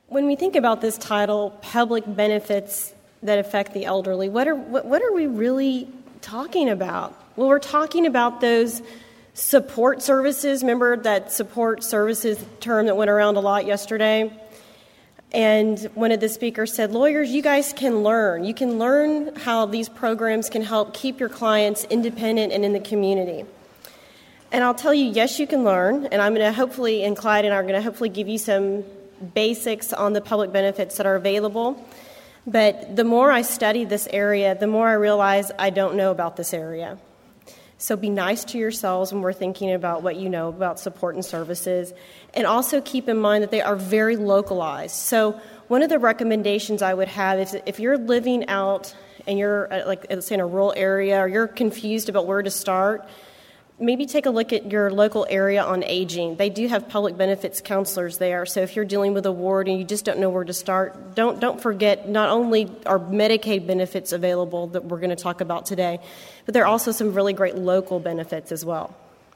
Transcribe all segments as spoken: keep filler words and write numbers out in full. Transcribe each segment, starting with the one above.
When we think about this title, Public Benefits That Affect the Elderly, what are what, what are we really talking about? Well, we're talking about those support services. Remember that support services term that went around a lot yesterday? And one of the speakers said, lawyers, you guys can learn. You can learn how these programs can help keep your clients independent and in the community. And I'll tell you, yes, you can learn. And I'm going to hopefully, and Clyde and I are going to hopefully give you some basics on the public benefits that are available. But the more I study this area, the more I realize I don't know about this area. So be nice to yourselves when we're thinking about what you know about support and services. And also keep in mind that they are very localized. So one of the recommendations I would have is if you're living out and you're, like, let's say in a rural area, or you're confused about where to start, maybe take a look at your local area on aging. They do have public benefits counselors there. So if you're dealing with a ward and you just don't know where to start, don't don't forget not only are Medicaid benefits available that we're going to talk about today, but there are also some really great local benefits as well.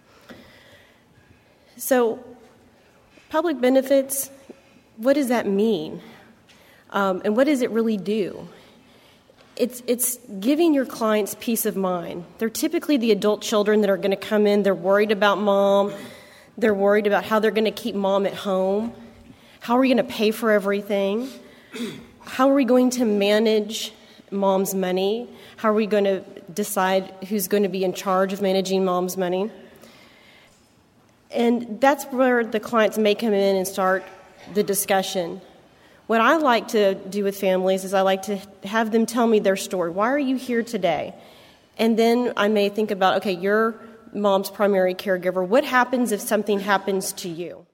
So public benefits, what does that mean? Um, and what does it really do? It's it's giving your clients peace of mind. They're typically the adult children that are going to come in. They're worried about mom. They're worried about how they're going to keep mom at home. How are we going to pay for everything? How are we going to manage mom's money? How are we going to decide who's going to be in charge of managing mom's money? And that's where the clients may come in and start the discussion. What I like to do with families is I like to have them tell me their story. Why are you here today? And then I may think about, okay, you're mom's primary caregiver. What happens if something happens to you?